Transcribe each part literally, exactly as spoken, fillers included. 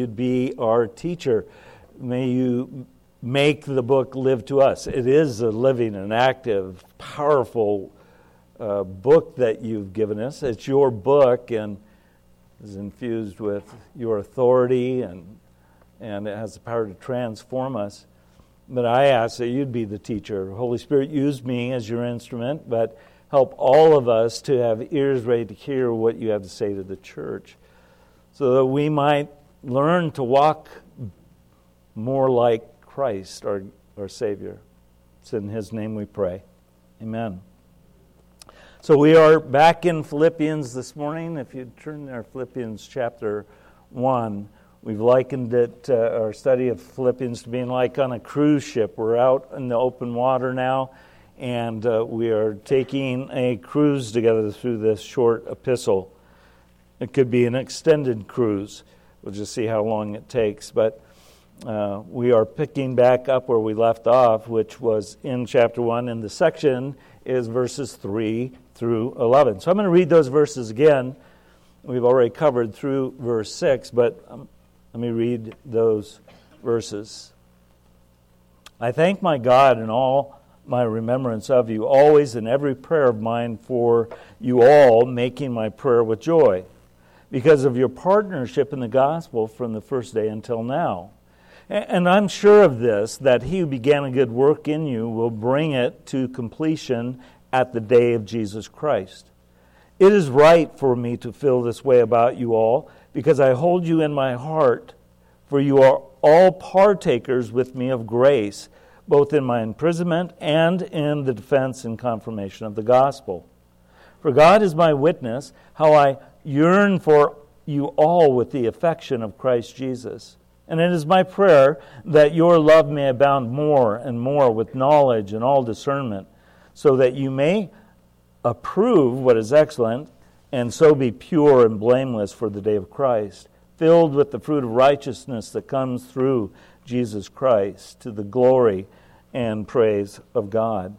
you'd be our teacher. May you make the book live to us. It is a living and active, powerful uh, book that you've given us. It's your book and is infused with your authority, and and it has the power to transform us. But I ask that you'd be the teacher. Holy Spirit, use me as your instrument, but help all of us to have ears ready to hear what you have to say to the church, so that we might learn to walk more like Christ, our, our Savior. It's in His name we pray. Amen. So we are back in Philippians this morning. If you turn there, Philippians chapter one. We've likened it, uh, our study of Philippians, to being like on a cruise ship. We're out in the open water now, and uh, we are taking a cruise together through this short epistle. It could be an extended cruise. We'll just see how long it takes. But uh, we are picking back up where we left off, which was in chapter one, and the section is verses three through eleven. So I'm going to read those verses again. We've already covered through verse six, but um, let me read those verses. I thank my God in all my remembrance of you, always in every prayer of mine for you all, making my prayer with joy, because of your partnership in the gospel from the first day until now. And I'm sure of this, that he who began a good work in you will bring it to completion at the day of Jesus Christ. It is right for me to feel this way about you all, because I hold you in my heart, for you are all partakers with me of grace, both in my imprisonment and in the defense and confirmation of the gospel. For God is my witness, how I yearn for you all with the affection of Christ Jesus. And it is my prayer that your love may abound more and more with knowledge and all discernment, so that you may approve what is excellent, and so be pure and blameless for the day of Christ, filled with the fruit of righteousness that comes through Jesus Christ, to the glory and praise of God.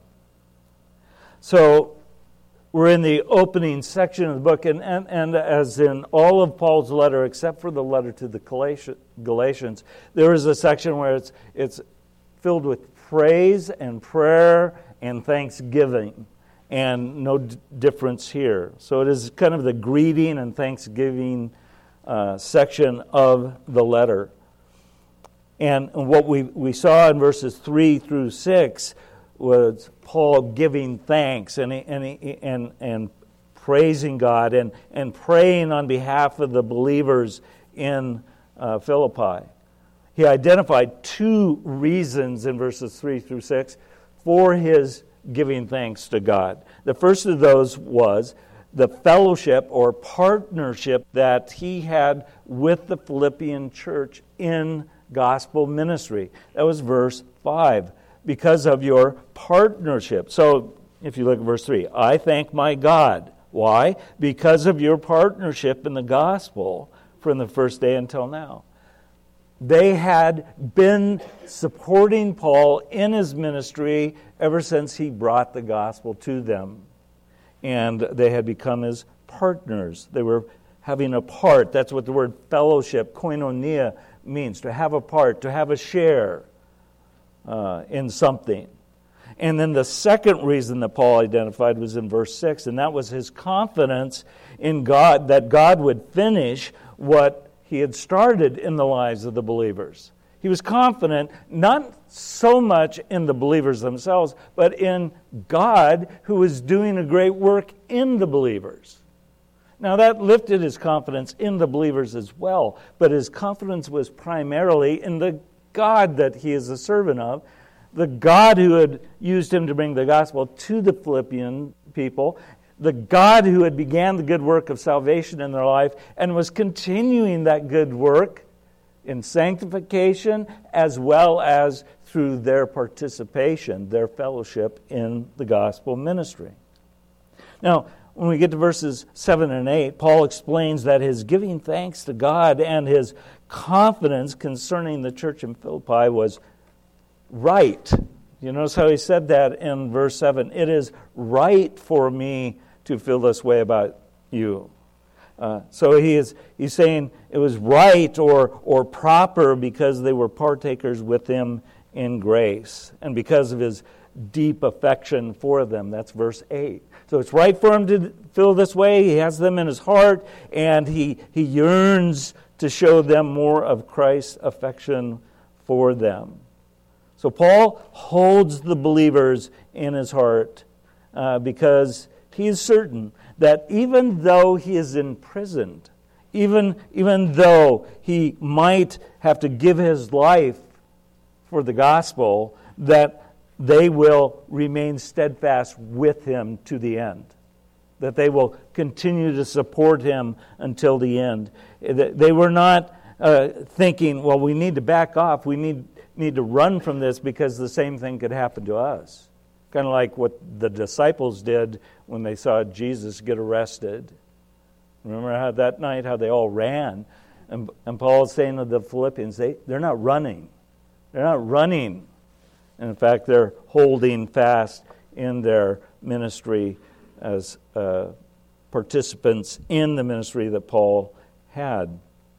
So we're in the opening section of the book, and, and, and as in all of Paul's letter, except for the letter to the Galatians, there is a section where it's it's filled with praise and prayer and thanksgiving. And no d- difference here. So it is kind of the greeting and thanksgiving uh, section of the letter. And what we, we saw in verses three through six was Paul giving thanks and and and, and praising God and, and praying on behalf of the believers in uh, Philippi. He identified two reasons in verses three through six for his giving thanks to God. The first of those was the fellowship or partnership that he had with the Philippian church in gospel ministry. That was verse five. Because of your partnership. So, if you look at verse three, I thank my God. Why? Because of your partnership in the gospel from the first day until now. They had been supporting Paul in his ministry ever since he brought the gospel to them. And they had become his partners. They were having a part. That's what the word fellowship, koinonia, means. To have a part, to have a share uh, in something. And then the second reason that Paul identified was in verse six, and that was his confidence in God, that God would finish what he had started in the lives of the believers. He was confident not so much in the believers themselves, but in God who was doing a great work in the believers. Now that lifted his confidence in the believers as well, but his confidence was primarily in the God that he is a servant of, the God who had used him to bring the gospel to the Philippian people, the God who had began the good work of salvation in their life and was continuing that good work in sanctification as well as through their participation, their fellowship in the gospel ministry. Now, when we get to verses seven and eight, Paul explains that his giving thanks to God and his confidence concerning the church in Philippi was right. You notice how he said that in verse seven. It is right for me to feel this way about you. Uh, so he is he's saying it was right or or proper because they were partakers with him in grace and because of his deep affection for them. That's verse eight. So it's right for him to feel this way. He has them in his heart, and he he yearns to show them more of Christ's affection for them. So Paul holds the believers in his heart uh, because he is certain that even though he is imprisoned, even, even though he might have to give his life for the gospel, that they will remain steadfast with him to the end. That they will continue to support him until the end. They were not uh, thinking, well, we need to back off, we need, need to run from this because the same thing could happen to us. Kind of like what the disciples did when they saw Jesus get arrested. Remember how that night, how they all ran? And, and Paul is saying to the Philippians, they, they're not running. They're not running. And in fact, they're holding fast in their ministry as uh, participants in the ministry that Paul had.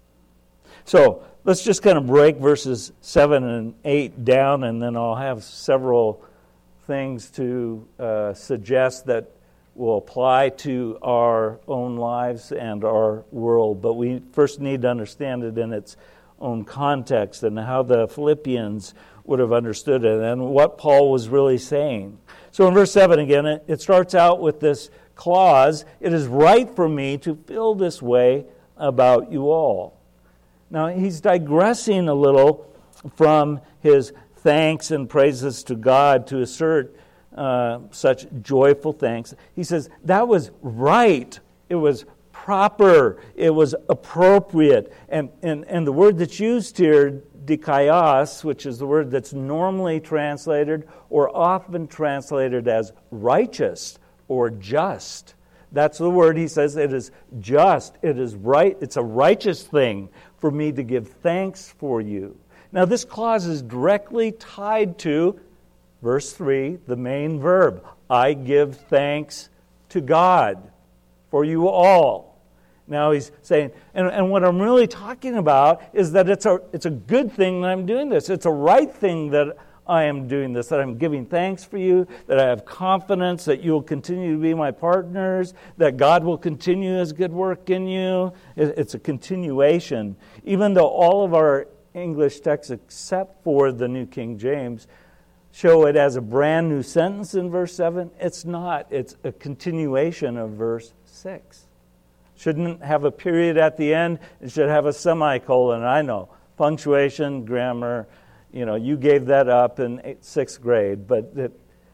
So let's just kind of break verses seven and eight down, and then I'll have several things to uh, suggest that will apply to our own lives and our world. But we first need to understand it in its own context and how the Philippians would have understood it and what Paul was really saying. So in verse seven again, it, it starts out with this clause, "It is right for me to feel this way about you all." Now he's digressing a little from his thanks and praises to God to assert uh, such joyful thanks. He says, that was right. It was proper. It was appropriate. And, and, and the word that's used here, dikaios, which is the word that's normally translated or often translated as righteous or just. That's the word he says. It is just. It is right. It's a righteous thing for me to give thanks for you. Now, this clause is directly tied to verse three, the main verb. I give thanks to God for you all. Now he's saying, and, and what I'm really talking about is that it's a, it's a good thing that I'm doing this. It's a right thing that I am doing this, that I'm giving thanks for you, that I have confidence that you will continue to be my partners, that God will continue His good work in you. It, it's a continuation. Even though all of our English texts, except for the New King James, show it as a brand new sentence in verse seven. It's not. It's a continuation of verse six. Shouldn't have a period at the end. It should have a semicolon. I know. Punctuation, grammar, you know, you gave that up in eighth, sixth grade, but it,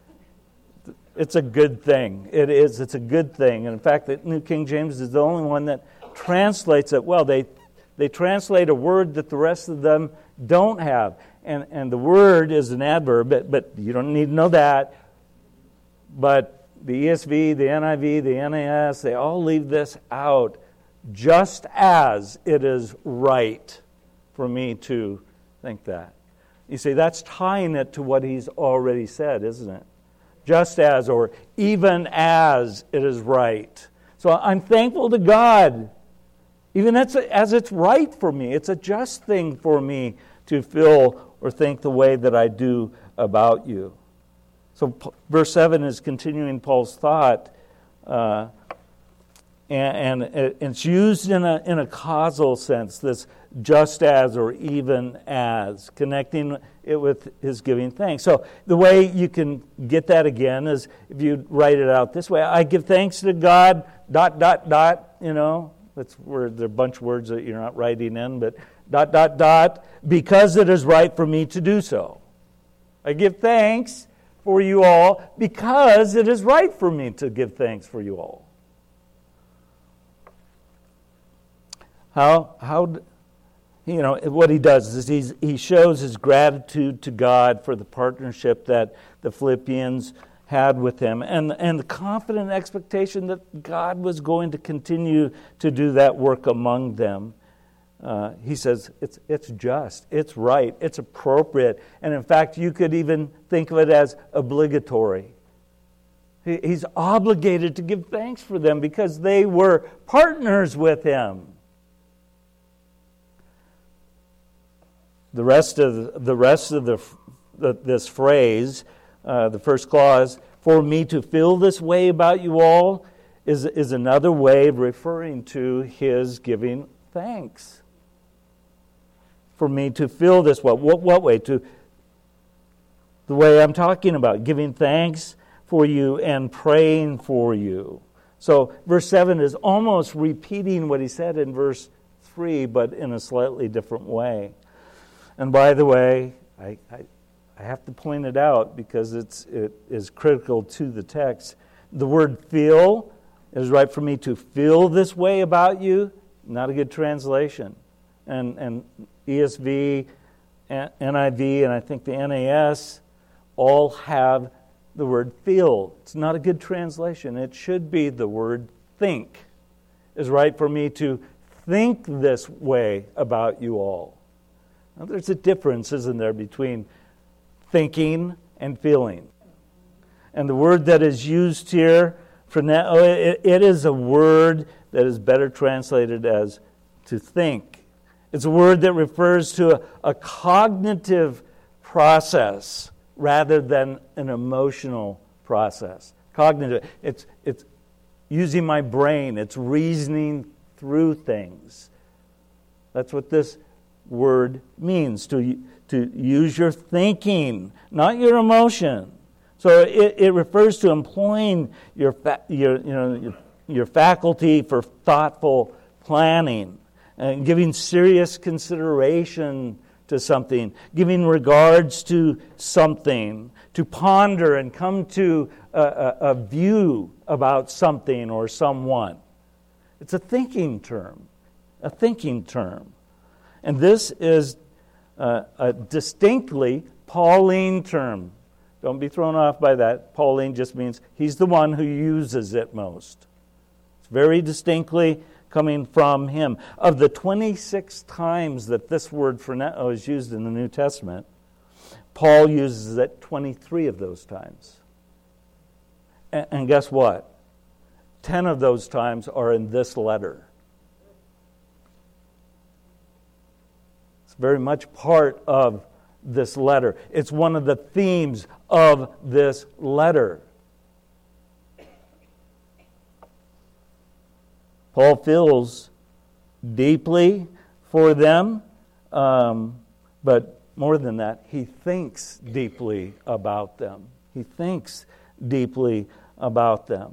it's a good thing. It is. It's a good thing. And in fact, the New King James is the only one that translates it well. They They translate a word that the rest of them don't have. And and the word is an adverb, but, but you don't need to know that. But the E S V, the N I V, the N A S, they all leave this out. Just as it is right for me to think that. You see, that's tying it to what he's already said, isn't it? Just as, or even as it is right. So I'm thankful to God. Even as it's right for me, it's a just thing for me to feel or think the way that I do about you. So verse seven is continuing Paul's thought, uh, and, and it's used in a in a causal sense, this just as or even as, connecting it with his giving thanks. So the way you can get that again is if you write it out this way: I give thanks to God, dot, dot, dot, you know. That's where there are a bunch of words that you're not writing in, but dot, dot, dot, because it is right for me to do so. I give thanks for you all because it is right for me to give thanks for you all. How, how, you know, what he does is he's, he shows his gratitude to God for the partnership that the Philippians had with him, and, and the confident expectation that God was going to continue to do that work among them. Uh, he says it's it's just, it's right, it's appropriate, and in fact you could even think of it as obligatory. He's obligated to give thanks for them because they were partners with him. The rest of the rest of the, the this phrase, uh, the first clause, for me to feel this way about you all, is is another way of referring to his giving thanks. For me to feel this way, what what way? To the way I'm talking about, giving thanks for you and praying for you. So verse seven is almost repeating what he said in verse three, but in a slightly different way. And by the way, I, I, I have to point it out because it's it is critical to the text. The word feel is right for me to feel this way about you. Not a good translation. And, and E S V, N I V, and I think the N A S all have the word feel. It's not a good translation. It should be the word think. Is right for me to think this way about you all. Now, there's a difference, isn't there, between thinking and feeling. And the word that is used here, for now, it, it is a word that is better translated as to think. It's a word that refers to a, a cognitive process rather than an emotional process. Cognitive, it's it's using my brain, it's reasoning through things. That's what this word means, to, to use your thinking, not your emotion. So it, it refers to employing your, fa- your, you know, your, your faculty for thoughtful planning, and giving serious consideration to something, giving regards to something, to ponder and come to a, a, a view about something or someone. It's a thinking term, a thinking term. And this is uh, a distinctly Pauline term. Don't be thrown off by that. Pauline just means he's the one who uses it most. It's very distinctly coming from him. Of the twenty-six times that this word phroneo is used in the New Testament, Paul uses it twenty-three of those times. And, and guess what? Ten of those times are in this letter. It's very much part of this letter. It's one of the themes of this letter. Paul feels deeply for them, um, but more than that, he thinks deeply about them. He thinks deeply about them.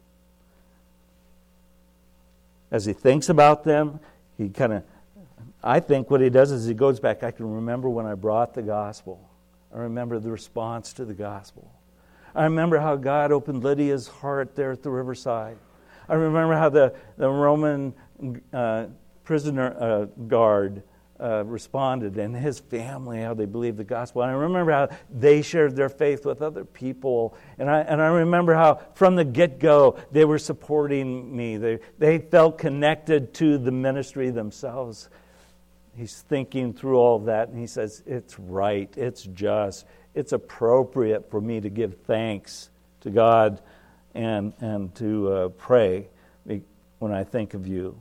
As he thinks about them, he kind of, I think what he does is he goes back, I can remember when I brought the gospel. I remember the response to the gospel. I remember how God opened Lydia's heart there at the riverside. I remember how the, the Roman uh, prisoner uh, guard uh, responded, and his family, how they believed the gospel. And I remember how they shared their faith with other people. And I and I remember how from the get-go they were supporting me. They they felt connected to the ministry themselves. He's thinking through all of that, and he says, it's right, it's just, it's appropriate for me to give thanks to God and and to uh, pray when I think of you.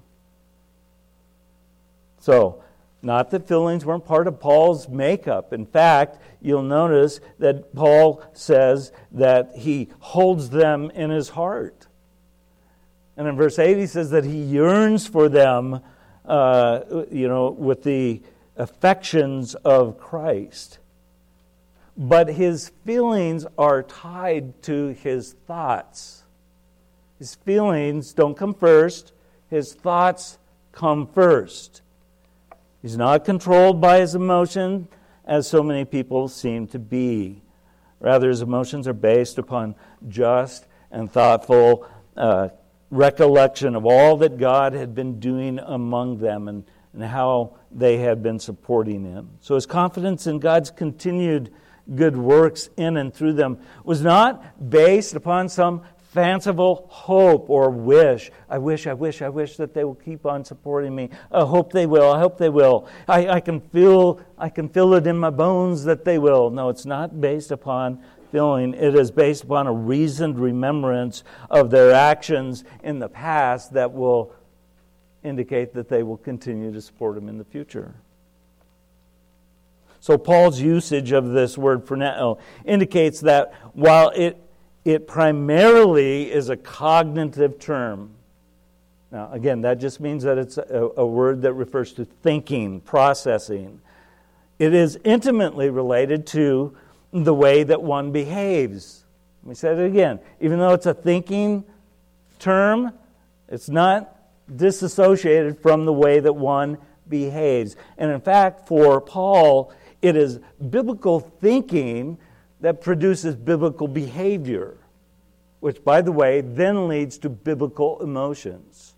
So, not that feelings weren't part of Paul's makeup. In fact, you'll notice that Paul says that he holds them in his heart. And in verse eight, he says that he yearns for them, uh, you know, with the affections of Christ. But his feelings are tied to his thoughts. His feelings don't come first. His thoughts come first. He's not controlled by his emotion, as so many people seem to be. Rather, his emotions are based upon just and thoughtful uh, recollection of all that God had been doing among them and, and how they had been supporting him. So his confidence in God's continued good works in and through them was not based upon some fanciful hope or wish. I wish, I wish, I wish that they will keep on supporting me. I hope they will. I hope they will. I, I can feel, I can feel it in my bones that they will. No, it's not based upon feeling. It is based upon a reasoned remembrance of their actions in the past that will indicate that they will continue to support him in the future. So Paul's usage of this word phroneo indicates that while it it primarily is a cognitive term. Now, again, that just means that it's a, a word that refers to thinking, processing. It is intimately related to the way that one behaves. Let me say it again. Even though it's a thinking term, it's not disassociated from the way that one behaves. And in fact, for Paul, it is biblical thinking that produces biblical behavior, which, by the way, then leads to biblical emotions.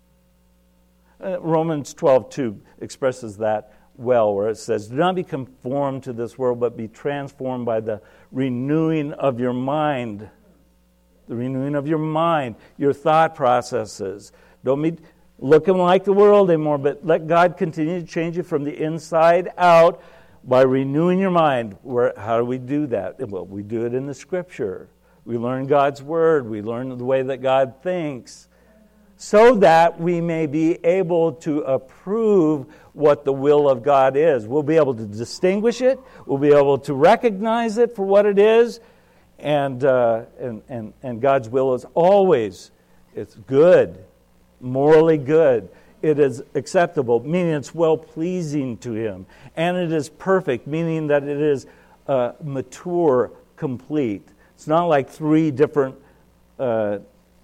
Uh, Romans twelve two expresses that well, where it says, "Do not be conformed to this world, but be transformed by the renewing of your mind." The renewing of your mind, your thought processes. Don't be looking like the world anymore, but let God continue to change you from the inside out by renewing your mind. Where, how do we do that? Well, we do it in the Scripture. We learn God's Word. We learn the way that God thinks, so that we may be able to approve what the will of God is. We'll be able to distinguish it. We'll be able to recognize it for what it is. And uh, and, and, and God's will is always, it's good, morally good. It is acceptable, meaning it's well-pleasing to Him. And it is perfect, meaning that it is uh, mature, complete. It's not like three different uh,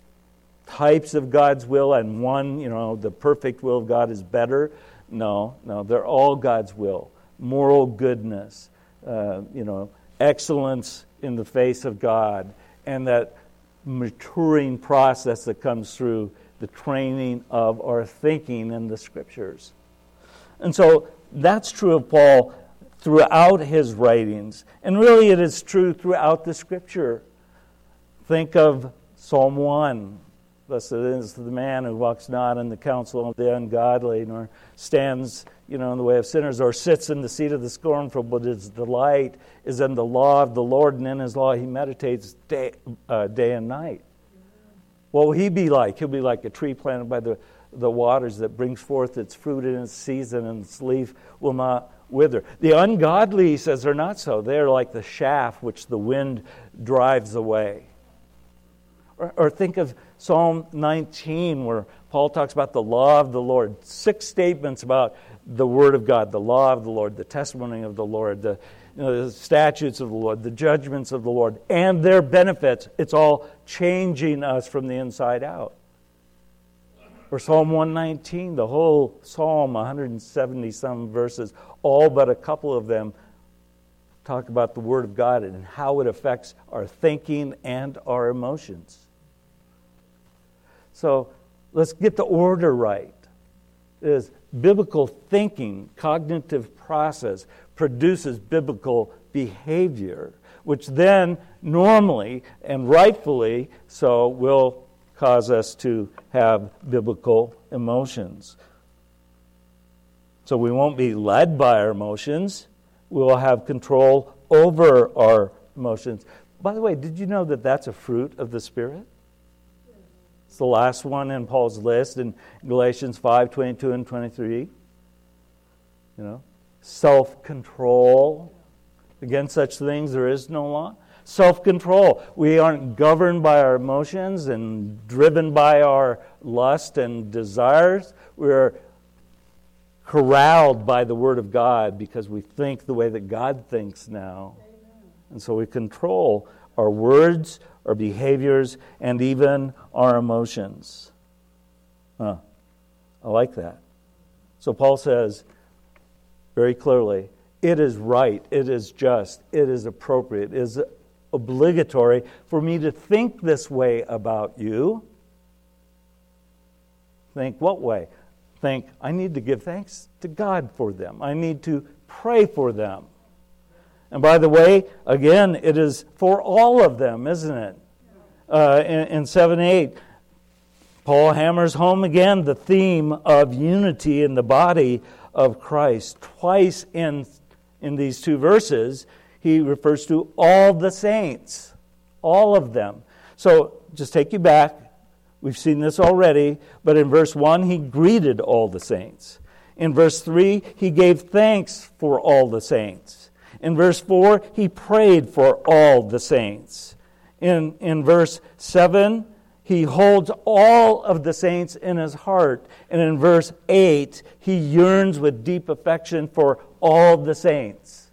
types of God's will and one, you know, the perfect will of God is better. No, no, they're all God's will. Moral goodness, uh, you know, excellence in the face of God, and that maturing process that comes through the training of our thinking in the Scriptures. And so that's true of Paul throughout his writings. And really it is true throughout the Scripture. Think of Psalm one. Blessed is the man who walks not in the counsel of the ungodly, nor stands, you know, in the way of sinners, or sits in the seat of the scornful, but his delight is in the law of the Lord, and in His law he meditates day, uh, day and night. What will he be like? He'll be like a tree planted by the, the waters that brings forth its fruit in its season, and its leaf will not wither. The ungodly, he says, are not so. They're like the chaff which the wind drives away. Or, or think of Psalm nineteen, where Paul talks about the law of the Lord. Six statements about the Word of God, the law of the Lord, the testimony of the Lord, the, you know, the statutes of the Lord, the judgments of the Lord, and their benefits. It's all changing us from the inside out. Or Psalm one nineteen, the whole Psalm, one hundred seventy some verses, all but a couple of them talk about the Word of God and how it affects our thinking and our emotions. So let's get the order right. It is biblical thinking, cognitive process, produces biblical behavior, which then normally and rightfully so will cause us to have biblical emotions. So we won't be led by our emotions. We will have control over our emotions. By the way, did you know that that's a fruit of the Spirit? It's the last one in Paul's list in Galatians five, twenty-two and twenty-three. You know, self-control. Against such things there is no law. Self-control. We aren't governed by our emotions and driven by our lust and desires. We're corralled by the Word of God because we think the way that God thinks now. Amen. And so we control our words, our behaviors, and even our emotions. Huh. I like that. So Paul says very clearly, it is right, it is just, it is appropriate, it is obligatory for me to think this way about you. Think what way? Think, I need to give thanks to God for them. I need to pray for them. And by the way, again, it is for all of them, isn't it? Uh, in, in seven eight, Paul hammers home again the theme of unity in the body of Christ. Twice in, in these two verses, he refers to all the saints, all of them. So just take you back. We've seen this already, but in verse one, he greeted all the saints. In verse three, he gave thanks for all the saints. In verse four, he prayed for all the saints. In, in verse seven, he holds all of the saints in his heart. And in verse eight, he yearns with deep affection for all the saints.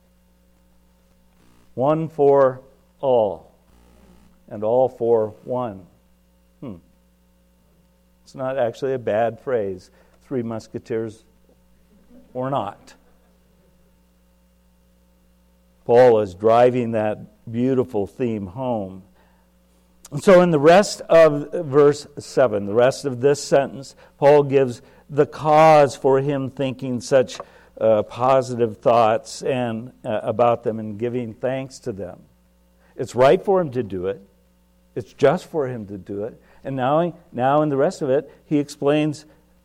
One for all, and all for one. Hmm. It's not actually a bad phrase. Three Musketeers or not. Paul is driving that beautiful theme home. And so in the rest of verse seven, the rest of this sentence, Paul gives the cause for him thinking such uh, positive thoughts and uh, about them and giving thanks to them. It's right for him to do it. It's just for him to do it. And now, now in the rest of it, he explains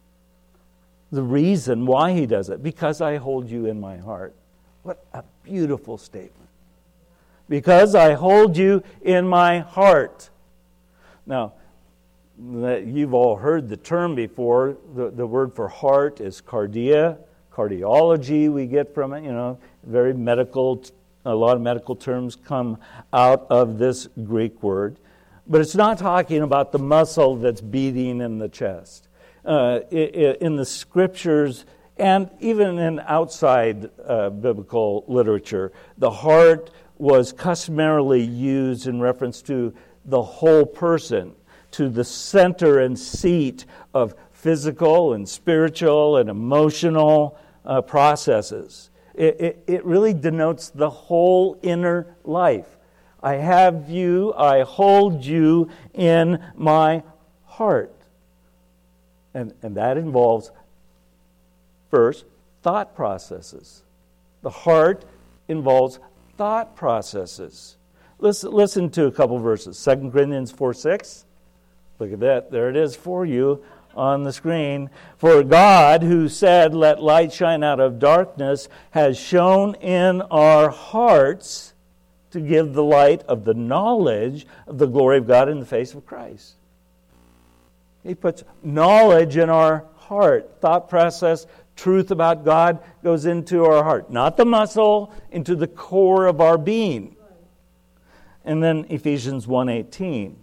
the reason why he does it. Because I hold you in my heart. What a beautiful statement. Because I hold you in my heart. Now, you've all heard the term before. The, the word for heart is cardia. Cardiology we get from it. You know, very medical, a lot of medical terms come out of this Greek word. But it's not talking about the muscle that's beating in the chest. Uh, in the Scriptures, and even in outside uh, biblical literature, the heart was customarily used in reference to the whole person, to the center and seat of physical and spiritual and emotional uh, processes. It, it, it really denotes the whole inner life. I have you, I hold you in my heart. And, and that involves, first, thought processes. The heart involves thought processes. Listen, listen to a couple verses. Second Corinthians four six. Look at that. There it is for you on the screen. For God, who said, let light shine out of darkness, has shone in our hearts to give the light of the knowledge of the glory of God in the face of Christ. He puts knowledge in our heart. Thought process, truth about God goes into our heart. Not the muscle, into the core of our being. And then Ephesians one eighteen.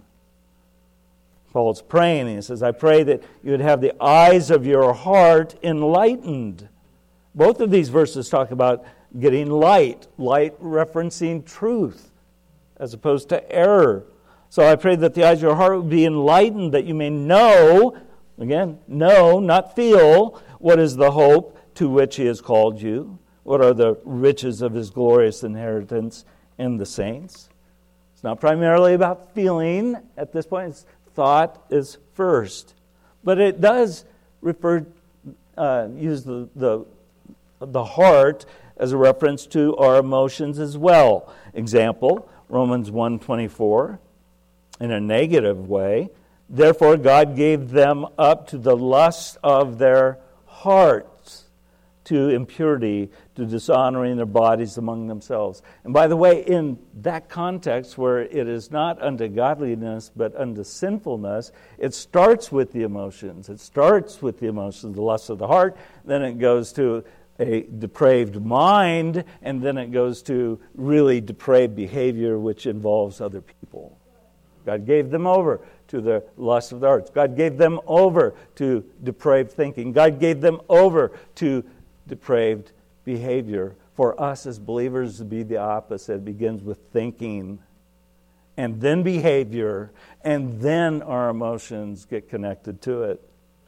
Paul's praying, and he says, I pray that you would have the eyes of your heart enlightened. Both of these verses talk about getting light. Light referencing truth as opposed to error. So I pray that the eyes of your heart would be enlightened, that you may know, again, know, not feel, what is the hope to which He has called you. What are the riches of His glorious inheritance in the saints? It's not primarily about feeling at this point. It's thought is first. But it does refer, uh, use the, the, the heart as a reference to our emotions as well. Example, Romans one twenty-four. In a negative way, therefore God gave them up to the lust of their hearts, to impurity, to dishonoring their bodies among themselves. And by the way, in that context where it is not unto godliness but unto sinfulness, it starts with the emotions. It starts with the emotions, the lust of the heart, then it goes to a depraved mind, and then it goes to really depraved behavior which involves other people. God gave them over to the lust of the heart. God gave them over to depraved thinking. God gave them over to depraved behavior. For us as believers to be the opposite. It begins with thinking, and then behavior, and then our emotions get connected to it.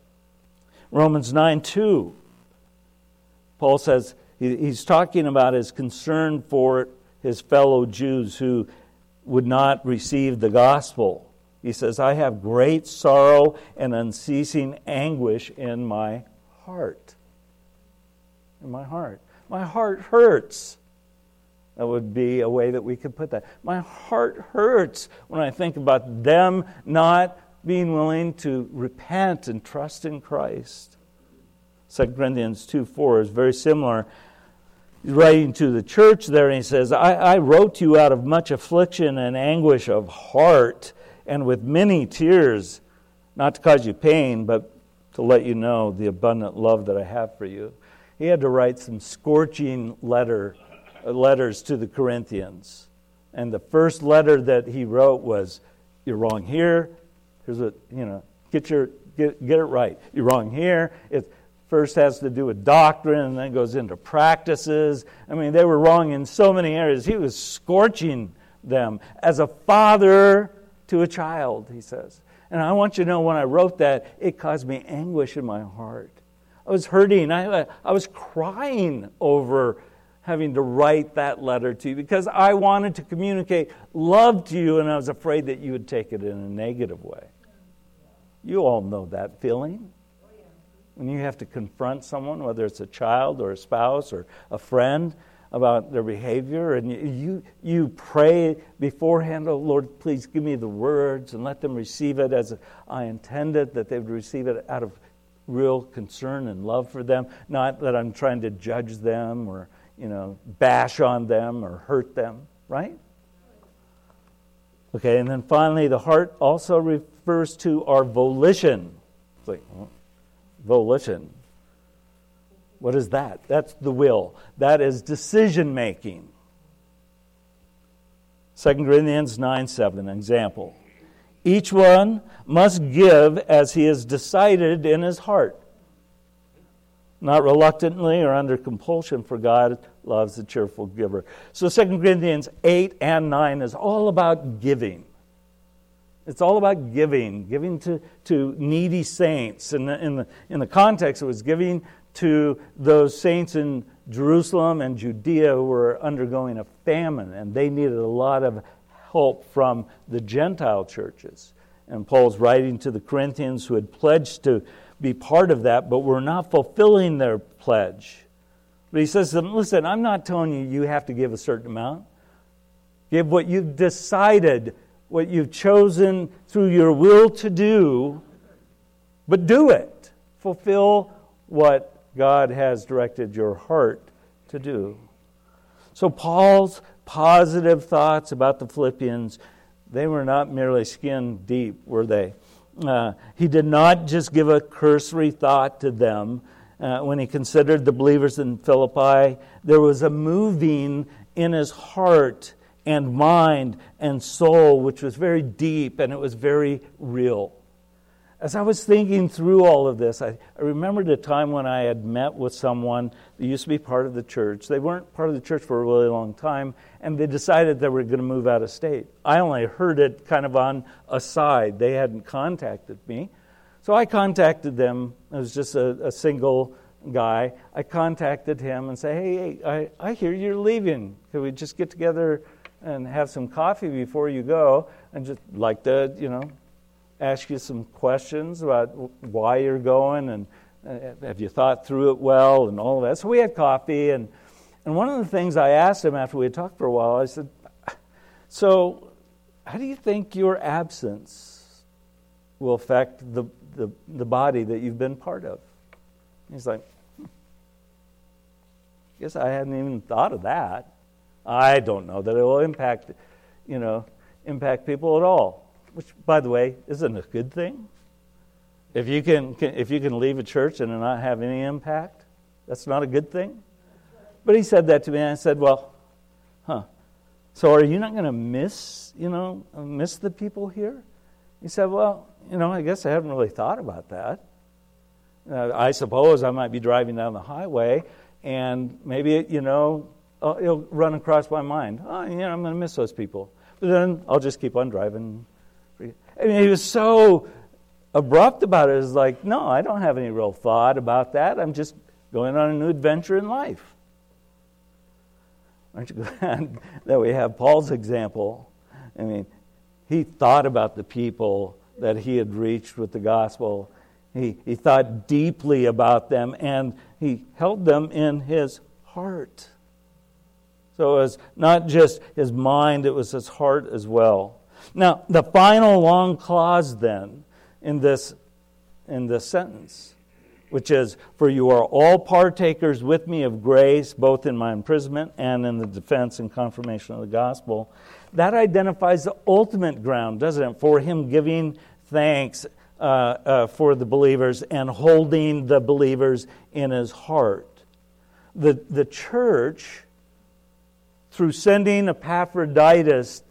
Romans nine two. Paul says, he's talking about his concern for his fellow Jews who would not receive the gospel. He says, I have great sorrow and unceasing anguish in my heart. In my heart. My heart hurts. That would be a way that we could put that. My heart hurts when I think about them not being willing to repent and trust in Christ. Second Corinthians two four is very similar. He's writing to the church there, and he says, I, I wrote to you out of much affliction and anguish of heart, and with many tears, not to cause you pain, but to let you know the abundant love that I have for you. He had to write some scorching letter, uh, letters to the Corinthians. And the first letter that he wrote was, you're wrong here. Here's what, you know, get your get, get it right. You're wrong here. It first has to do with doctrine and then goes into practices. I mean, they were wrong in so many areas. He was scorching them as a father to a child, he says. And I want you to know, when I wrote that, it caused me anguish in my heart. I was hurting. I, I was crying over having to write that letter to you because I wanted to communicate love to you, and I was afraid that you would take it in a negative way. You all know that feeling. When you have to confront someone, whether it's a child or a spouse or a friend, about their behavior, and you you pray beforehand, oh Lord, please give me the words and let them receive it as I intended, that they would receive it out of real concern and love for them, not that I'm trying to judge them or, you know, bash on them or hurt them, right? Okay, and then finally, the heart also refers to our volition. It's like, well, volition. What is that? That's the will. That is decision making. Second Corinthians nine seven, an example. Each one must give as he has decided in his heart, not reluctantly or under compulsion, for God loves the cheerful giver. So Second Corinthians eight and nine is all about giving. It's all about giving, giving to, to needy saints. In the, in the, in the context, it was giving to those saints in Jerusalem and Judea who were undergoing a famine, and they needed a lot of help from the Gentile churches. And Paul's writing to the Corinthians who had pledged to be part of that, but were not fulfilling their pledge. But he says to them, listen, I'm not telling you you have to give a certain amount. Give what you've decided, what you've chosen through your will to do, but do it. Fulfill what God has directed your heart to do. So Paul's positive thoughts about the Philippians, they were not merely skin deep, were they? Uh, he did not just give a cursory thought to them. Uh, when he considered the believers in Philippi, there was a moving in his heart and mind and soul, which was very deep, and it was very real. As I was thinking through all of this, I, I remembered a time when I had met with someone that used to be part of the church. They weren't part of the church for a really long time, and they decided they were going to move out of state. I only heard it kind of on a side. They hadn't contacted me. So I contacted them. It was just a, a single guy. I contacted him and said, hey, hey I, I hear you're leaving. Could we just get together and have some coffee before you go? And just like to, you know, ask you some questions about why you're going, and uh, have you thought through it well, and all of that. So we had coffee, and, and one of the things I asked him after we had talked for a while, I said, so how do you think your absence will affect the, the, the body that you've been part of? He's like, hmm. guess I hadn't even thought of that. I don't know that it will impact, you know, impact people at all. Which, by the way, isn't a good thing. If you can, can, if you can leave a church and not have any impact, that's not a good thing. But he said that to me, and I said, "Well, huh? So are you not going to miss, you know, miss the people here?" He said, "Well, you know, I guess I haven't really thought about that. Uh, I suppose I might be driving down the highway, and maybe, you know, uh, it'll run across my mind. Oh, you know, I'm going to miss those people. But then I'll just keep on driving." I mean, he was so abrupt about it. It was like, no, I don't have any real thought about that. I'm just going on a new adventure in life. Aren't you glad that we have Paul's example? I mean, he thought about the people that he had reached with the gospel. He, he thought deeply about them, and he held them in his heart. So it was not just his mind, it was his heart as well. Now, the final long clause then in this in this sentence which is, for you are all partakers with me of grace, both in my imprisonment and in the defense and confirmation of the gospel. That identifies the ultimate ground, doesn't it, for him giving thanks uh, uh, for the believers and holding the believers in his heart. The, the church, through sending Epaphroditus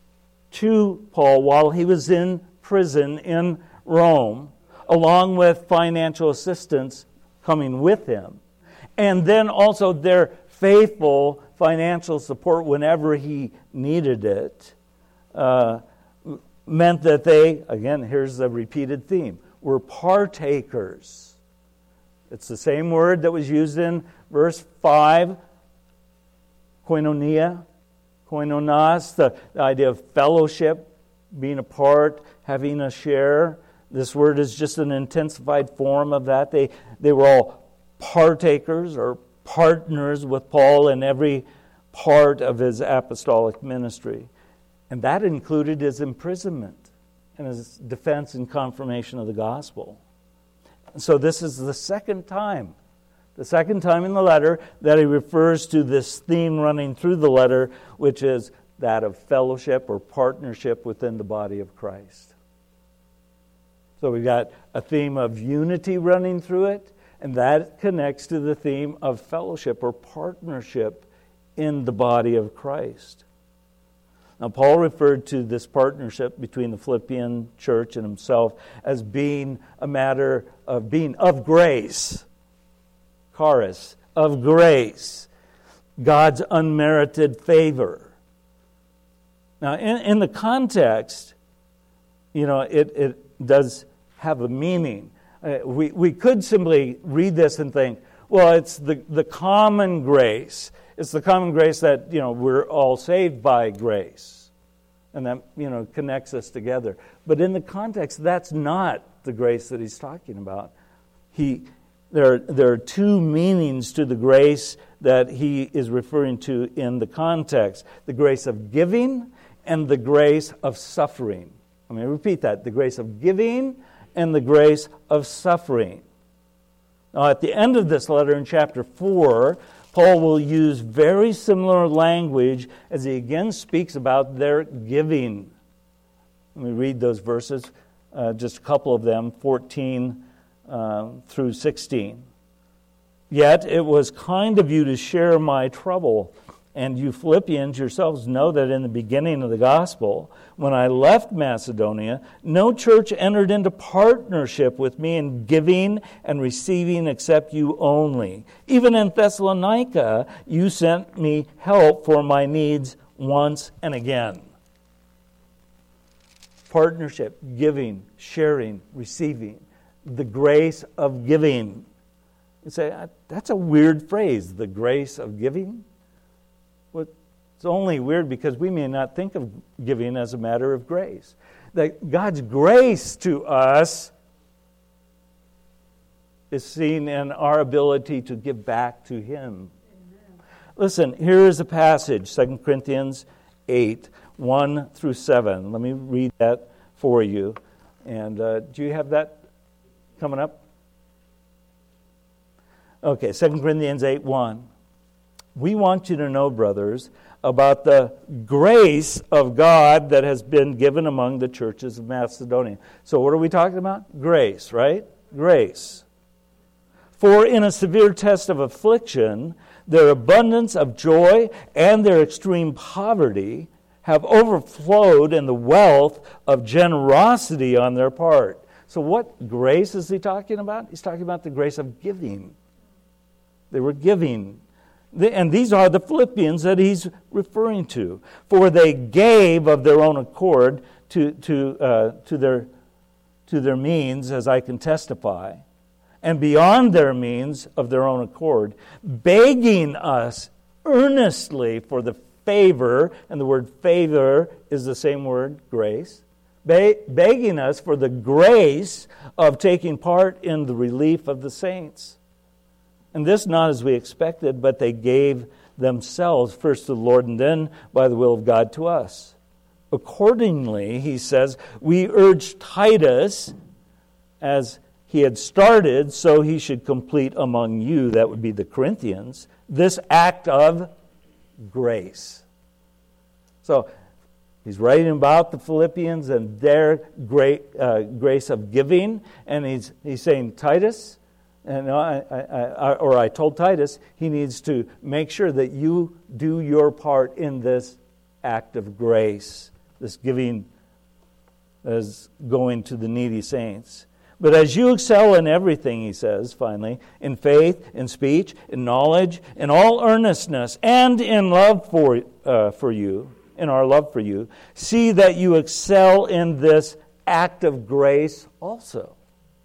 to Paul while he was in prison in Rome, along with financial assistance coming with him, and then also their faithful financial support whenever he needed it, uh, meant that they, again, here's the repeated theme, were partakers. It's the same word that was used in verse five, koinonia, koinonos, the, the idea of fellowship, being a part, having a share. This word is just an intensified form of that. They, they were all partakers or partners with Paul in every part of his apostolic ministry. And that included his imprisonment and his defense and confirmation of the gospel. So this is the second time, the second time in the letter that he refers to this theme running through the letter, which is that of fellowship or partnership within the body of Christ. So we've got a theme of unity running through it, and that connects to the theme of fellowship or partnership in the body of Christ. Now, Paul referred to this partnership between the Philippian church and himself as being a matter of being of grace, charis, of grace, God's unmerited favor. Now, in, in the context, you know, it, it does have a meaning. Uh, we, we could simply read this and think, well, it's the, the common grace. It's the common grace that, you know, we're all saved by grace. And that, you know, connects us together. But in the context, that's not the grace that he's talking about. He, there, there are two meanings to the grace that he is referring to in the context. The grace of giving and the grace of suffering. Let me repeat that. The grace of giving and the grace of suffering. Now, at the end of this letter in chapter four, Paul will use very similar language as he again speaks about their giving. Let me read those verses, uh, just a couple of them, fourteen uh, through sixteen. Yet it was kind of you to share my trouble. And you Philippians yourselves know that in the beginning of the gospel, when I left Macedonia, no church entered into partnership with me in giving and receiving except you only. Even in Thessalonica, you sent me help for my needs once and again. Partnership, giving, sharing, receiving. The grace of giving. You say, that's a weird phrase, the grace of giving. Well, it's only weird because we may not think of giving as a matter of grace. That God's grace to us is seen in our ability to give back to Him. Amen. Listen, here is a passage, Second Corinthians eight, one through seven. Let me read that for you. And uh, do you have that coming up? Okay, Second Corinthians eight, one. We want you to know, brothers, about the grace of God that has been given among the churches of Macedonia. So what are we talking about? Grace, right? Grace. For in a severe test of affliction, their abundance of joy and their extreme poverty have overflowed in the wealth of generosity on their part. So what grace is he talking about? He's talking about the grace of giving. They were giving. And these are the Philippians that he's referring to. For they gave of their own accord to, to, uh, to, their, to their means, as I can testify, and beyond their means of their own accord, begging us earnestly for the favor, and the word favor is the same word, grace, be- begging us for the grace of taking part in the relief of the saints. And this not as we expected, but they gave themselves first to the Lord and then by the will of God to us. Accordingly, he says, we urge Titus, as he had started, so he should complete among you, that would be the Corinthians, this act of grace. So he's writing about the Philippians and their great uh, grace of giving, and he's he's saying, Titus, and I, I, I, or I told Titus, he needs to make sure that you do your part in this act of grace, this giving as going to the needy saints. But as you excel in everything, he says, finally, in faith, in speech, in knowledge, in all earnestness, and in love for uh, for you, in our love for you, see that you excel in this act of grace also.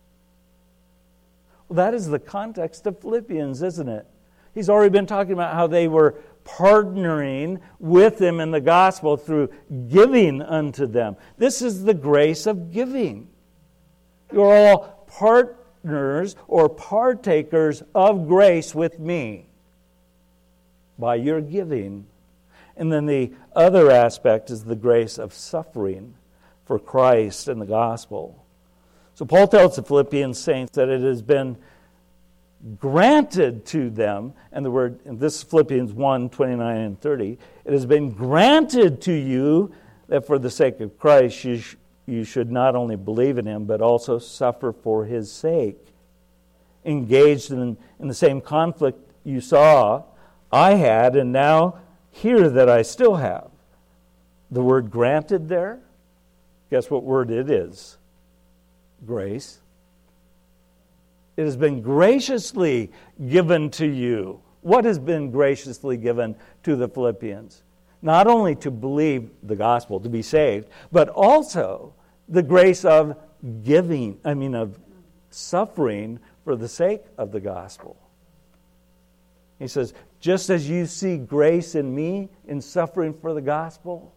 Well, that is the context of Philippians, isn't it? He's already been talking about how they were partnering with him in the gospel through giving unto them. This is the grace of giving. You're all partners or partakers of grace with me by your giving. And then the other aspect is the grace of suffering for Christ and the gospel. So Paul tells the Philippian saints that it has been granted to them, and the word, and this is Philippians one, twenty-nine and thirty, it has been granted to you that for the sake of Christ you, sh- you should not only believe in him, but also suffer for his sake. Engaged in, in the same conflict you saw I had, and now hear that I still have. The word granted there, guess what word it is? Grace. It has been graciously given to you. What has been graciously given to the Philippians? Not only to believe the gospel, to be saved, but also the grace of giving, I mean of suffering for the sake of the gospel. He says, just as you see grace in me in suffering for the gospel,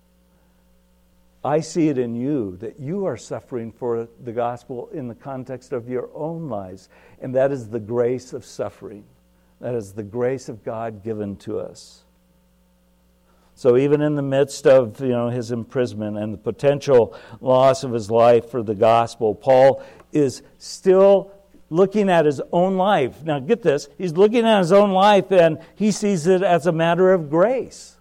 I see it in you, that you are suffering for the gospel in the context of your own lives. And that is the grace of suffering. That is the grace of God given to us. So even in the midst of, you know, his imprisonment and the potential loss of his life for the gospel, Paul is still looking at his own life. Now get this, he's looking at his own life and he sees it as a matter of grace.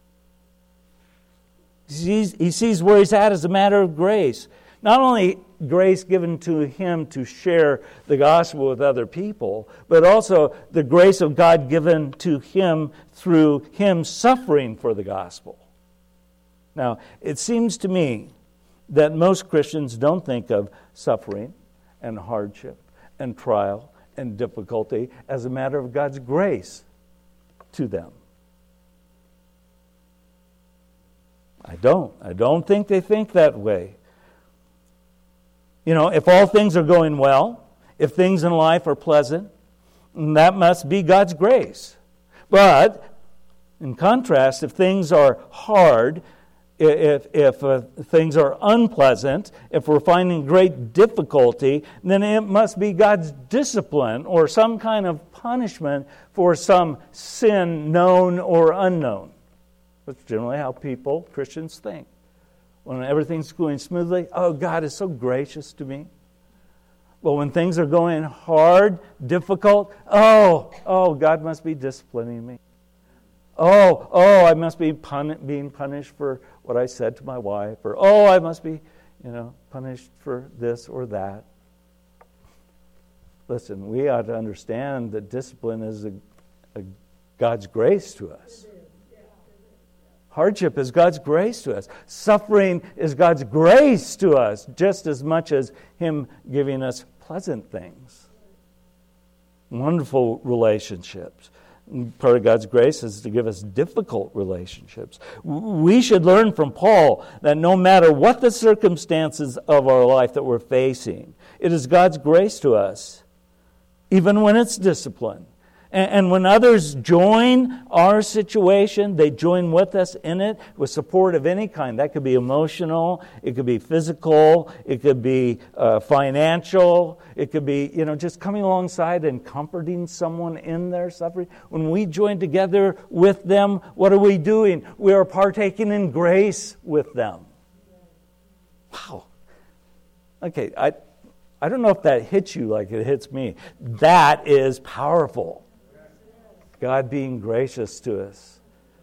He sees, he sees where he's at as a matter of grace. Not only grace given to him to share the gospel with other people, but also the grace of God given to him through him suffering for the gospel. Now, it seems to me that most Christians don't think of suffering and hardship and trial and difficulty as a matter of God's grace to them. I don't. I don't think they think that way. You know, if all things are going well, if things in life are pleasant, that must be God's grace. But, in contrast, if things are hard, if if uh, things are unpleasant, if we're finding great difficulty, then it must be God's discipline or some kind of punishment for some sin known or unknown. That's generally how people, Christians, think. When everything's going smoothly, oh, God is so gracious to me. But when things are going hard, difficult, oh, oh, God must be disciplining me. Oh, oh, I must be pun- being punished for what I said to my wife. Or, oh, I must be, you know, punished for this or that. Listen, we ought to understand that discipline is a, a God's grace to us. Hardship is God's grace to us. Suffering is God's grace to us, just as much as Him giving us pleasant things. Wonderful relationships. Part of God's grace is to give us difficult relationships. We should learn from Paul that no matter what the circumstances of our life that we're facing, it is God's grace to us, even when it's discipline. And when others join our situation, they join with us in it with support of any kind. That could be emotional, it could be physical, it could be uh, financial, it could be, you know, just coming alongside and comforting someone in their suffering. When we join together with them, what are we doing? We are partaking in grace with them. Wow. Okay, I I don't know if that hits you like it hits me. That is powerful. God being gracious to us.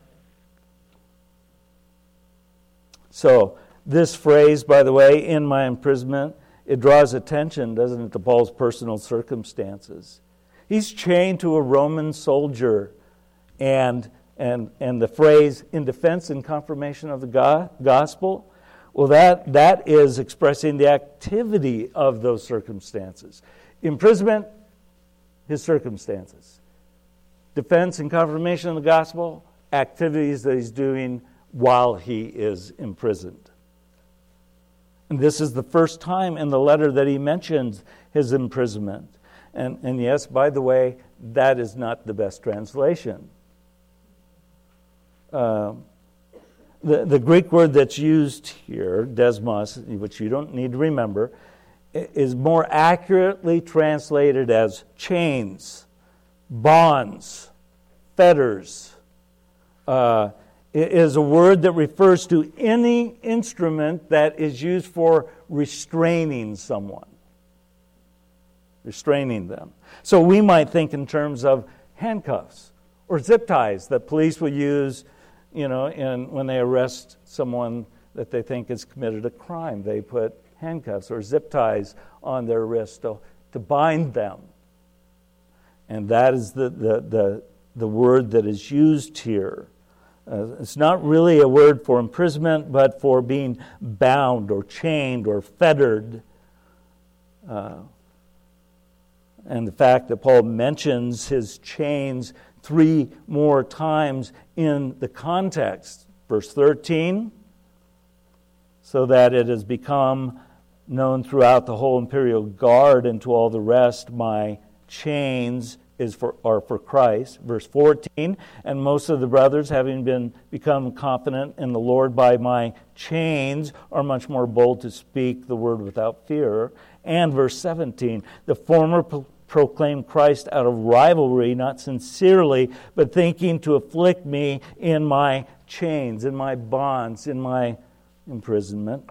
So, this phrase, by the way, in my imprisonment, it draws attention, doesn't it, to Paul's personal circumstances. He's chained to a Roman soldier, and and and the phrase, in defense and confirmation of the go- gospel, well, that that is expressing the activity of those circumstances. Imprisonment, his circumstances. Defense and confirmation of the gospel, activities that he's doing while he is imprisoned. And this is the first time in the letter that he mentions his imprisonment. And, and yes, by the way, that is not the best translation. Uh, the, the Greek word that's used here, desmos, which you don't need to remember, is more accurately translated as chains, bonds, fetters. Uh, it is a word that refers to any instrument that is used for restraining someone. Restraining them. So we might think in terms of handcuffs or zip ties that police will use, you know, in, when they arrest someone that they think has committed a crime. They put handcuffs or zip ties on their wrists to, to bind them. And that is the, the, the, the word that is used here. Uh, it's not really a word for imprisonment, but for being bound or chained or fettered. Uh, and the fact that Paul mentions his chains three more times in the context. Verse thirteen, so that it has become known throughout the whole imperial guard and to all the rest, my chains is for are for Christ. Verse fourteen, and most of the brothers, having been become confident in the Lord by my chains, are much more bold to speak the word without fear. And verse seventeen, the former pro- proclaimed Christ out of rivalry, not sincerely, but thinking to afflict me in my chains, in my bonds, in my imprisonment.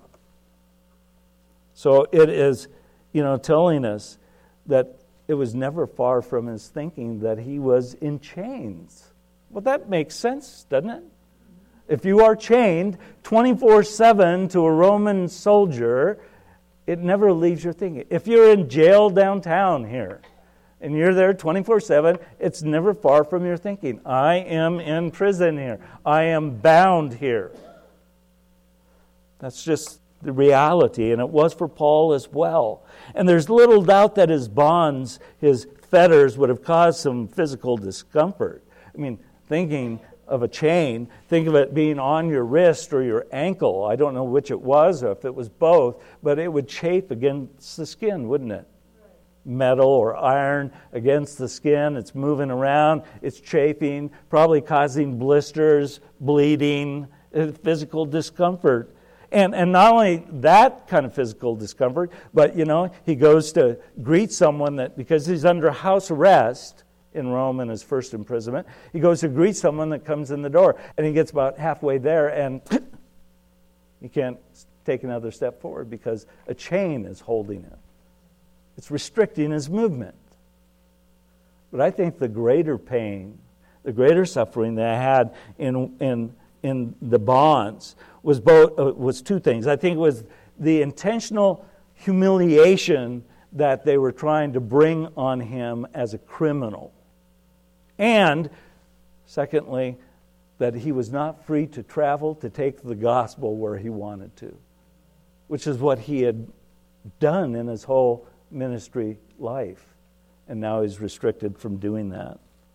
So it is, you know, telling us that it was never far from his thinking that he was in chains. Well, that makes sense, doesn't it? If you are chained twenty-four seven to a Roman soldier, it never leaves your thinking. If you're in jail downtown here, and you're there twenty-four seven, it's never far from your thinking. I am in prison here. I am bound here. That's just the reality, and it was for Paul as well. And there's little doubt that his bonds, his fetters, would have caused some physical discomfort. I mean, thinking of a chain, think of it being on your wrist or your ankle. I don't know which it was or if it was both, but it would chafe against the skin, wouldn't it? Metal or iron against the skin. It's moving around. It's chafing, probably causing blisters, bleeding, physical discomfort. And and not only that kind of physical discomfort, but, you know, he goes to greet someone that, because he's under house arrest in Rome in his first imprisonment, he goes to greet someone that comes in the door. And he gets about halfway there and he can't take another step forward because a chain is holding him. It's restricting his movement. But I think the greater pain, the greater suffering that I had in in in the bonds was both uh, was two things. I think it was the intentional humiliation that they were trying to bring on him as a criminal. And secondly, that he was not free to travel to take the gospel where he wanted to, which is what he had done in his whole ministry life. And now he's restricted from doing that.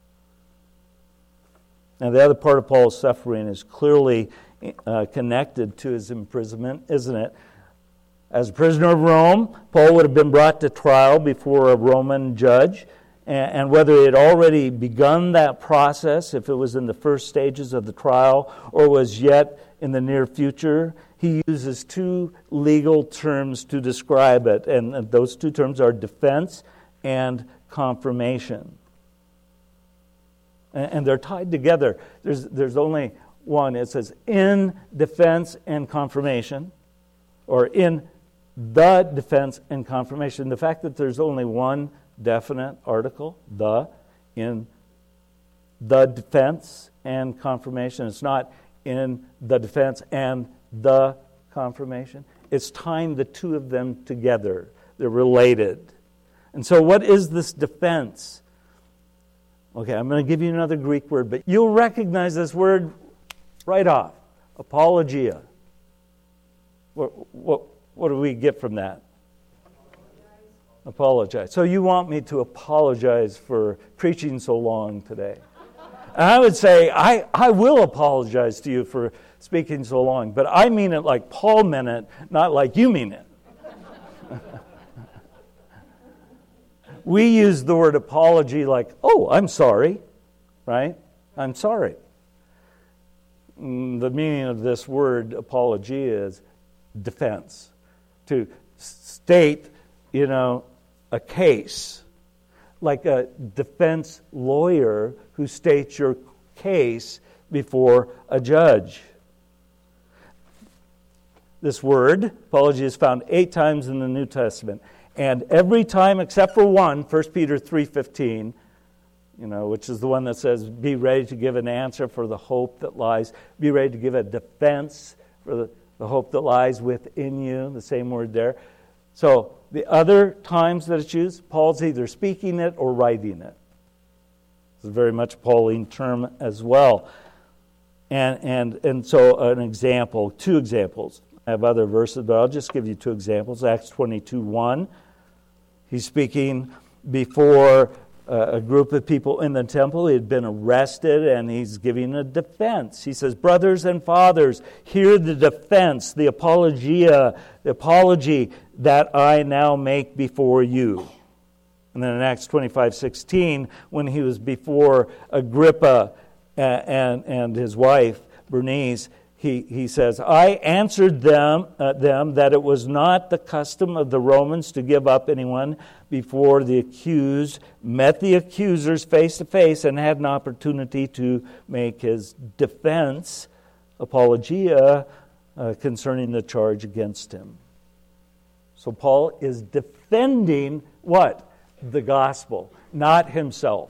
Now, the other part of Paul's suffering is clearly uh, connected to his imprisonment, isn't it? As a prisoner of Rome, Paul would have been brought to trial before a Roman judge, and, and whether he had already begun that process, if it was in the first stages of the trial, or was yet in the near future, he uses two legal terms to describe it, and, and those two terms are defense and confirmation. And they're tied together. There's there's only one. It says in defense and confirmation, or in the defense and confirmation. The fact that there's only one definite article, the, in the defense and confirmation. It's not in the defense and the confirmation. It's tying the two of them together. They're related. And so what is this defense? Okay, I'm going to give you another Greek word, but you'll recognize this word right off. Apologia. What, what, what do we get from that? Apologize. Apologize. So you want me to apologize for preaching so long today. And I would say, I, I will apologize to you for speaking so long, but I mean it like Paul meant it, not like you mean it. We use the word apology like, oh, I'm sorry, right? I'm sorry. The meaning of this word apologia is defense. To state, you know, a case. Like a defense lawyer who states your case before a judge. This word, apology, is found eight times in the New Testament. And every time except for one, First Peter three fifteen, you know, which is the one that says, be ready to give an answer for the hope that lies. Be ready to give a defense for the, the hope that lies within you. The same word there. So the other times that it's used, Paul's either speaking it or writing it. It's a very much a Pauline term as well. And, and, and so an example, two examples. I have other verses, but I'll just give you two examples. Acts twenty-two one. He's speaking before uh, a group of people in the temple. He had been arrested, and he's giving a defense. He says, brothers and fathers, hear the defense, the apologia, the apology that I now make before you. And then in Acts twenty-five sixteen, when he was before Agrippa and, and, and his wife, Bernice, He, he says, I answered them, uh, them that it was not the custom of the Romans to give up anyone before the accused met the accusers face to face and had an opportunity to make his defense, apologia, uh, concerning the charge against him. So Paul is defending what? The gospel, not himself.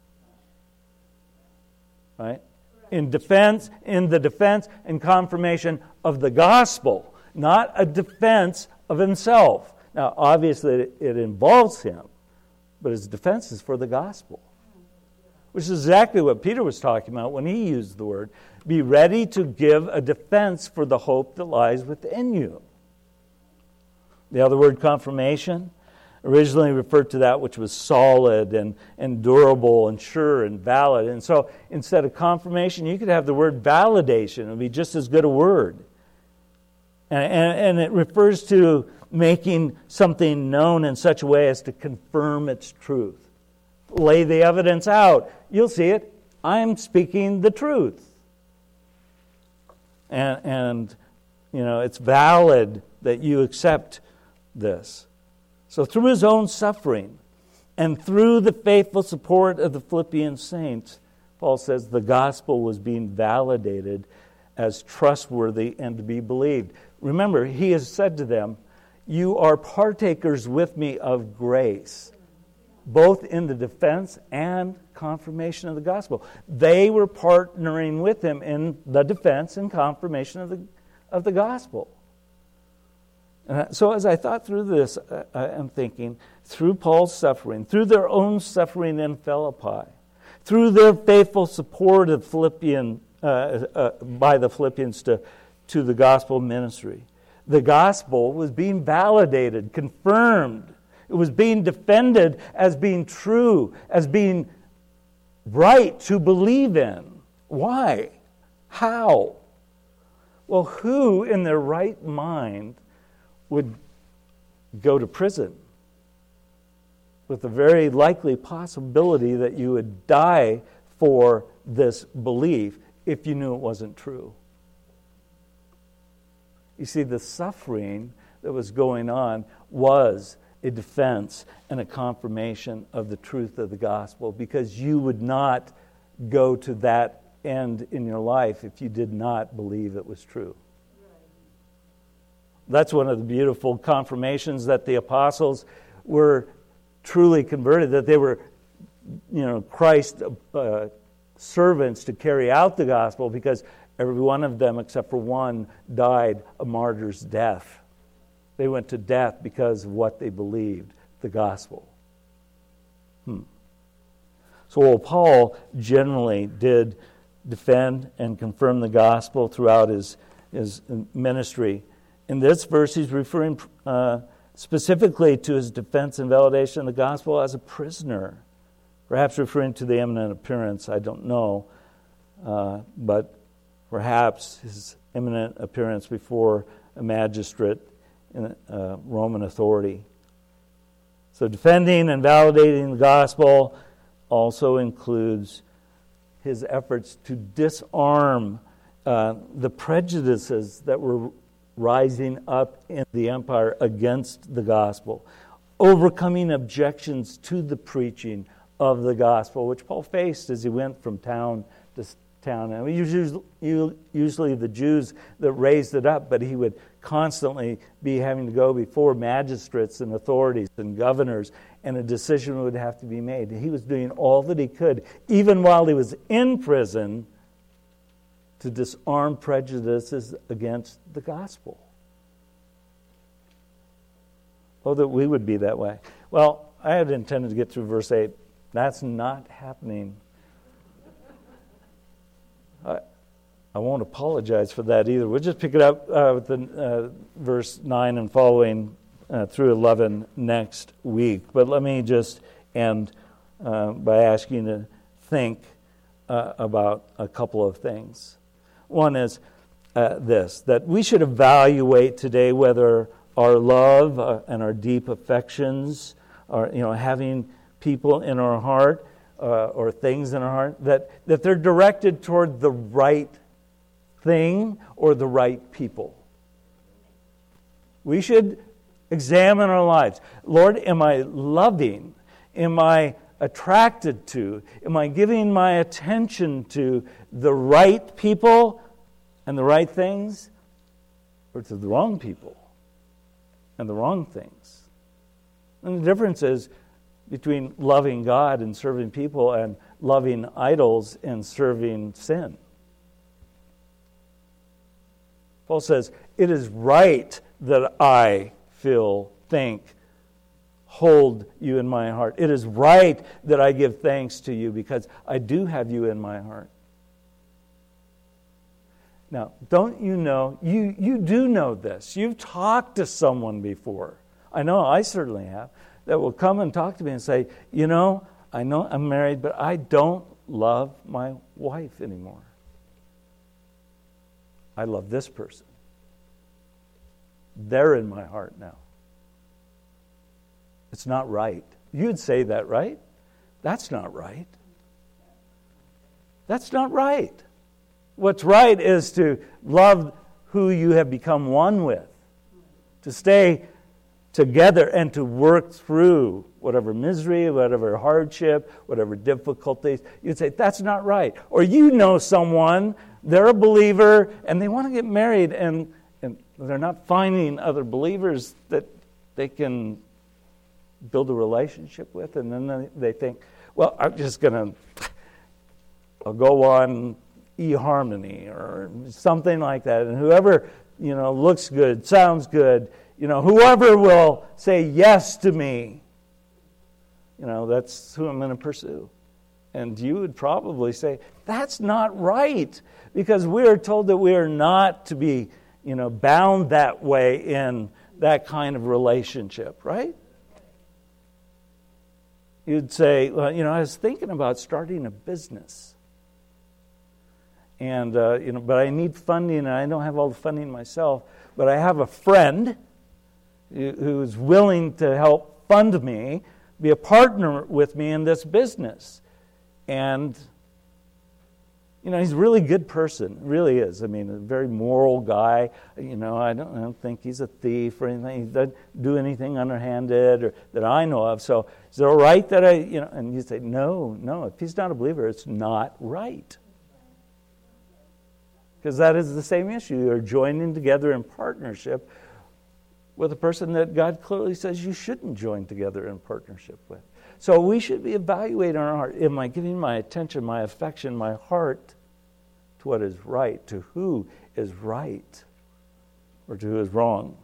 Right? In defense, in the defense and confirmation of the gospel, not a defense of himself. Now, obviously, it, it involves him, but his defense is for the gospel, which is exactly what Peter was talking about when he used the word. Be ready to give a defense for the hope that lies within you. The other word, confirmation, originally referred to that which was solid and, and durable and sure and valid. And so instead of confirmation, you could have the word validation. It would be just as good a word. And, and, and it refers to making something known in such a way as to confirm its truth. Lay the evidence out. You'll see it. I'm speaking the truth. And, and you know, it's valid that you accept this. So through his own suffering and through the faithful support of the Philippian saints, Paul says the gospel was being validated as trustworthy and to be believed. Remember, he has said to them, you are partakers with me of grace, both in the defense and confirmation of the gospel. They were partnering with him in the defense and confirmation of the, of the gospel. Uh, so as I thought through this, uh, I'm thinking, through Paul's suffering, through their own suffering in Philippi, through their faithful support of Philippian, uh, uh, by the Philippians to, to the gospel ministry, the gospel was being validated, confirmed. It was being defended as being true, as being right to believe in. Why? How? Well, who in their right mind would go to prison with the very likely possibility that you would die for this belief if you knew it wasn't true? You see, the suffering that was going on was a defense and a confirmation of the truth of the gospel, because you would not go to that end in your life if you did not believe it was true. That's one of the beautiful confirmations that the apostles were truly converted, that they were, you know, Christ's uh, servants to carry out the gospel, because every one of them except for one died a martyr's death. They went to death because of what they believed, the gospel. Hmm. So while Paul generally did defend and confirm the gospel throughout his, his ministry, in this verse he's referring uh, specifically to his defense and validation of the gospel as a prisoner. Perhaps referring to the imminent appearance, I don't know. Uh, but perhaps his imminent appearance before a magistrate in uh, Roman authority. So defending and validating the gospel also includes his efforts to disarm uh, the prejudices that were rising up in the empire against the gospel, overcoming objections to the preaching of the gospel, which Paul faced as he went from town to town. And usually, usually the Jews that raised it up, but he would constantly be having to go before magistrates and authorities and governors, and a decision would have to be made. He was doing all that he could, even while he was in prison, to disarm prejudices against the gospel. Oh, that we would be that way. Well, I had intended to get through verse eight. That's not happening. I, I won't apologize for that either. We'll just pick it up uh, with the, uh, verse nine and following uh, through eleven next week. But let me just end uh, by asking you to think uh, about a couple of things. One is uh, this, that we should evaluate today whether our love uh, and our deep affections, are, you know, having people in our heart uh, or things in our heart, that, that they're directed toward the right thing or the right people. We should examine our lives. Lord, am I loving? Am I attracted to? Am I giving my attention to the right people and the right things, or to the wrong people and the wrong things? And the difference is between loving God and serving people and loving idols and serving sin. Paul says, it is right that I feel, think, hold you in my heart. It is right that I give thanks to you because I do have you in my heart. Now, don't you know, you, you do know this. You've talked to someone before. I know I certainly have. That will come and talk to me and say, you know, I know I'm married, but I don't love my wife anymore. I love this person. They're in my heart now. It's not right. You'd say that, right? That's not right. That's not right. What's right is to love who you have become one with, to stay together and to work through whatever misery, whatever hardship, whatever difficulties. You'd say, that's not right. Or you know someone, they're a believer, and they want to get married, and, and they're not finding other believers that they can build a relationship with, and then they, they think, well, I'm just going to I'll go on eHarmony or something like that, and whoever, you know, looks good, sounds good, you know, whoever will say yes to me, you know, that's who I'm going to pursue. And you would probably say, that's not right, because we are told that we are not to be, you know, bound that way in that kind of relationship, right? You'd say, well, you know, I was thinking about starting a business. And, uh, you know, but I need funding, and I don't have all the funding myself, but I have a friend who's willing to help fund me, be a partner with me in this business. And, you know, he's a really good person, really is. I mean, a very moral guy. You know, I don't, I don't think he's a thief or anything. He doesn't do anything underhanded or that I know of. So is it all right that I, you know, and you say, no, no, if he's not a believer, it's not right. Because that is the same issue. You're joining together in partnership with a person that God clearly says you shouldn't join together in partnership with. So we should be evaluating our heart. Am I giving my attention, my affection, my heart to what is right, to who is right, or to who is wrong?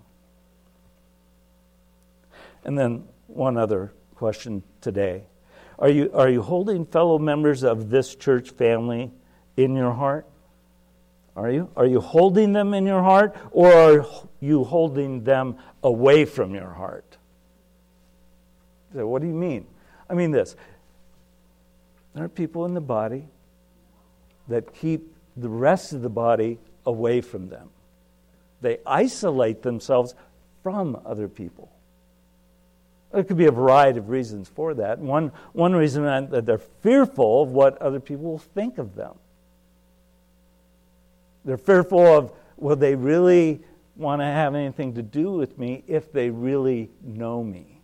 And then one other question today. Are you, are you holding fellow members of this church family in your heart? Are you? Are you holding them in your heart, or are you holding them away from your heart? So what do you mean? I mean this. There are people in the body that keep the rest of the body away from them. They isolate themselves from other people. There could be a variety of reasons for that. One, one reason is that they're fearful of what other people will think of them. They're fearful of, will they really want to have anything to do with me if they really know me?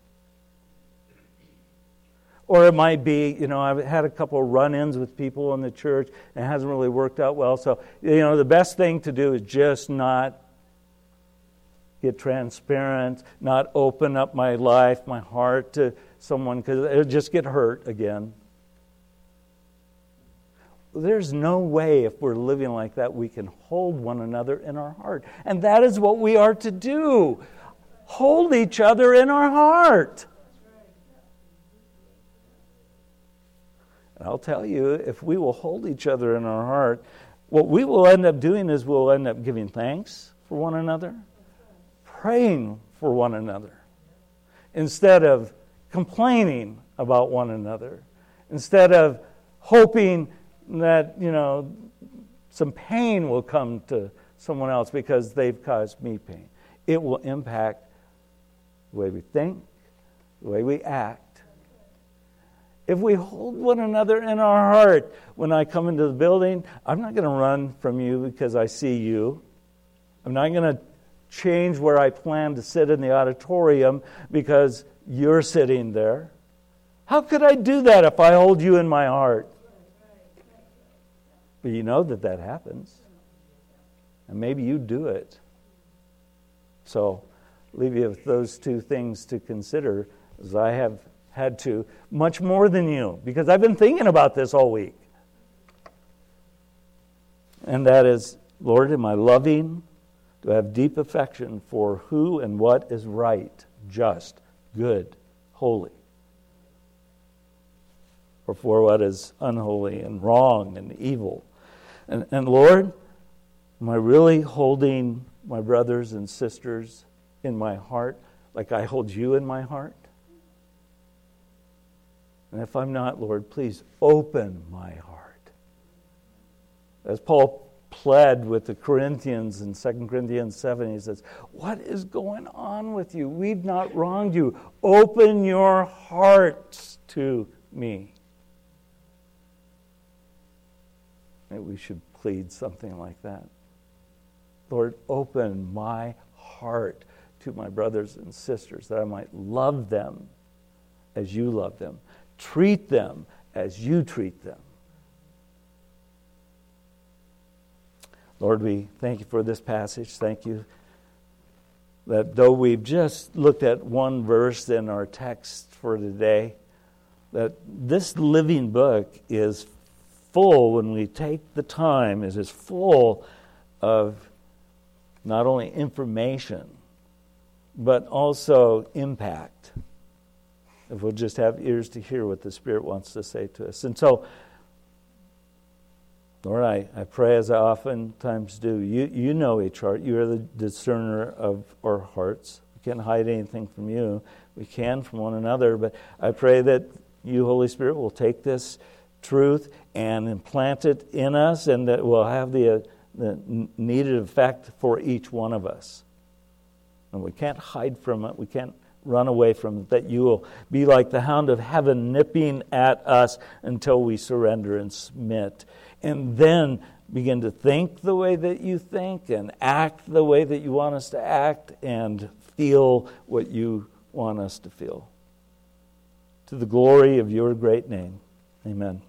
Or it might be, you know, I've had a couple of run-ins with people in the church and it hasn't really worked out well. So, you know, the best thing to do is just not get transparent, not open up my life, my heart to someone, because it'll just get hurt again. There's no way, if we're living like that, we can hold one another in our heart. And that is what we are to do. Hold each other in our heart. And I'll tell you, if we will hold each other in our heart, what we will end up doing is we'll end up giving thanks for one another, praying for one another, instead of complaining about one another, instead of hoping that, you know, some pain will come to someone else because they've caused me pain. It will impact the way we think, the way we act. If we hold one another in our heart, when I come into the building, I'm not going to run from you because I see you. I'm not going to change where I plan to sit in the auditorium because you're sitting there. How could I do that if I hold you in my heart? But you know that that happens. And maybe you do it. So, leave you with those two things to consider, as I have had to, much more than you, because I've been thinking about this all week. And that is, Lord, am I loving? Do I have deep affection for who and what is right, just, good, holy? Or for what is unholy and wrong and evil? And, and Lord, am I really holding my brothers and sisters in my heart like I hold you in my heart? And if I'm not, Lord, please open my heart. As Paul pled with the Corinthians in Second Corinthians seven, he says, what is going on with you? We've not wronged you. Open your hearts to me. Maybe we should plead something like that. Lord, open my heart to my brothers and sisters, that I might love them as you love them. Treat them as you treat them. Lord, we thank you for this passage. Thank you that though we've just looked at one verse in our text for today, that this living book is full, when we take the time, is is full of not only information, but also impact. If we'll just have ears to hear what the Spirit wants to say to us. And so, Lord, I, I pray, as I oftentimes do, you, you know each heart. You are the discerner of our hearts. We can't hide anything from you. We can from one another, but I pray that you, Holy Spirit, will take this truth and implant it in us, and that will have the, uh, the needed effect for each one of us. And we can't hide from it. We can't run away from it. That you will be like the hound of heaven, nipping at us until we surrender and submit. And then begin to think the way that you think, and act the way that you want us to act, and feel what you want us to feel. To the glory of your great name. Amen.